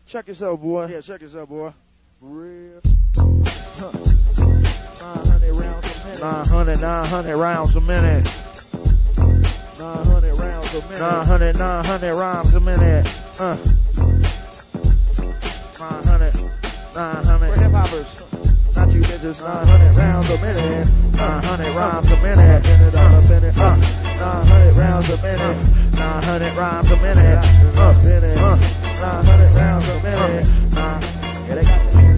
Check yourself, boy. Yeah, check yourself, boy. Real. 900 rounds a minute. 900 rounds a minute. 900 rounds a minute. 900 rounds a minute. 900. For hip hoppers. Not you bitches. 900 rounds a minute. 900 rounds a minute. 900 rounds a minute. 900 rounds a minute. 900 rounds a minute. 900 rounds a minute. Yeah, they got the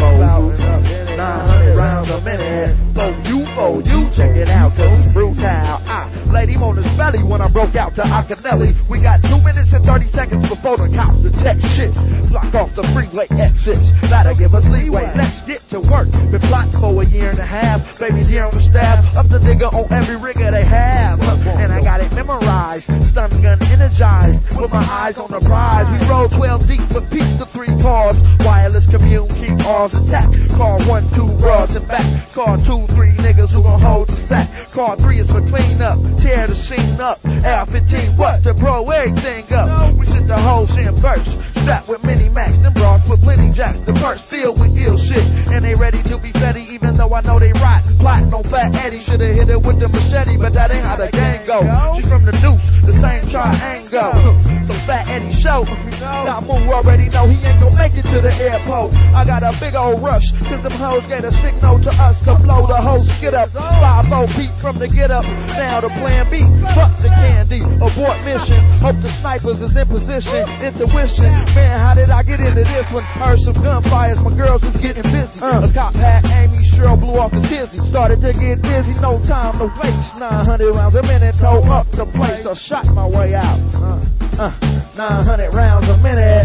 900 rounds a minute. For you, check it out, cause it's brutal. I laid him on his belly when I broke out to Acanelli. We got 2 minutes and 30 seconds before the cops detect shit. Block off the freeway exits. Gotta give us leeway, let's get to work. Been plotting for a year and a half. Baby deer on the staff, up the nigga on every rigger they have. And I got it memorized, stun gun energized. With my eyes on the prize, we roll 12 deep with peace to 3 cars. Wireless commune, keep ours intact. Car 1, 2 broads and back. Car 2, 3 niggas who gon' hold the sack. Car 3 is for clean up, tear the scene up. L15, what to blow everything up. We sit the hoes in first, strapped with mini max. Them broads with plenty jacks. The purse filled with ill shit, and they ready to be fetty. Even though I know they rotten, plotting on Fat Eddie. Shoulda hit it with the machete, but that ain't how the gang go. She from the Deuce, the same triangle. So Fat Eddie show. Now Moo already know he ain't gon' make it to the airport. I got a big old rush, cause them hoes gave a signal to us to blow the whole skid up. 5-0 beat from the get up. Now the plan B, fuck the candy. Abort mission, hope the snipers is in position. Intuition, man, how did I get into this one? Heard some gunfires, my girls was getting busy. A cop had Amy, Cheryl blew off his hizzy. Started to get dizzy, no time to waste. 900 rounds a minute, tow up the place. I shot my way out. 900 rounds a minute.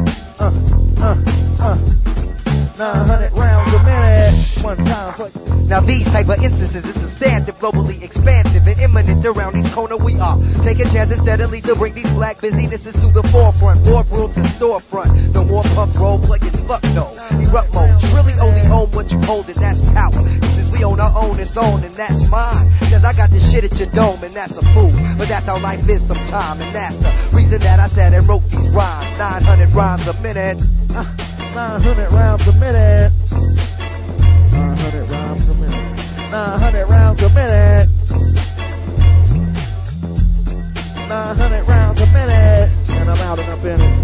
900 rounds a minute. One time for now these type of instances is substantive, globally expansive and imminent. Around each corner we are taking chances steadily to bring these black businesses to the forefront. Boardrooms and storefront. No more punk role playing, fuck no. Erupt mode. You really only own what you hold, and that's power. Since we own our own, it's on, and that's mine. Cause I got this shit at your dome, and that's a fool. But that's how life is sometime, and that's the reason that I said and wrote these rhymes. 900 rhymes a minute. 900 rounds a minute. 900 rounds a minute. 900 rounds a minute. 900 rounds a minute. And I'm out in a minute.